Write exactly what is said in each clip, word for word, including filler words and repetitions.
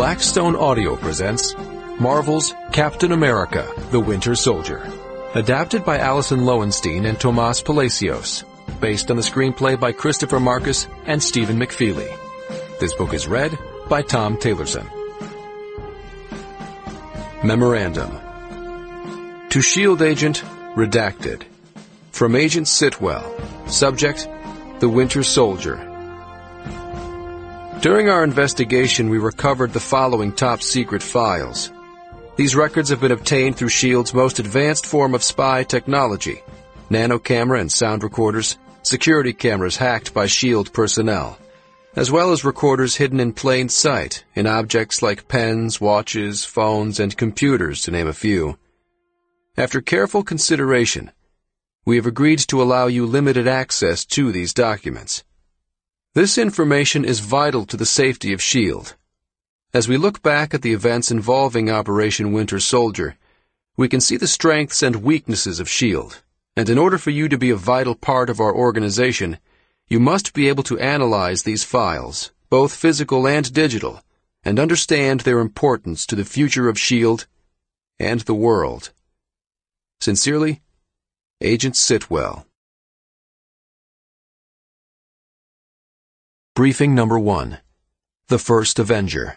Blackstone Audio presents Marvel's Captain America, the Winter Soldier. Adapted by Alison Lowenstein and Tomas Palacios. Based on the screenplay by Christopher Marcus and Stephen McFeely. This book is read by Tom Taylorson. Memorandum. To SHIELD Agent, redacted. From Agent Sitwell. Subject, the Winter Soldier. During our investigation, we recovered the following top-secret files. These records have been obtained through SHIELD's most advanced form of spy technology, nano-camera and sound recorders, security cameras hacked by SHIELD personnel, as well as recorders hidden in plain sight in objects like pens, watches, phones, and computers, to name a few. After careful consideration, we have agreed to allow you limited access to these documents. This information is vital to the safety of SHIELD. As we look back at the events involving Operation Winter Soldier, we can see the strengths and weaknesses of SHIELD, and in order for you to be a vital part of our organization, you must be able to analyze these files, both physical and digital, and understand their importance to the future of SHIELD and the world. Sincerely, Agent Sitwell. Briefing number one. The First Avenger.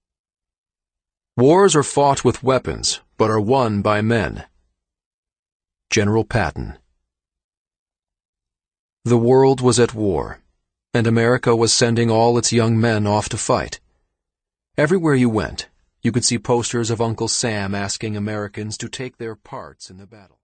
Wars are fought with weapons, but are won by men. General Patton. The world was at war, and America was sending all its young men off to fight. Everywhere you went, you could see posters of Uncle Sam asking Americans to take their parts in the battle.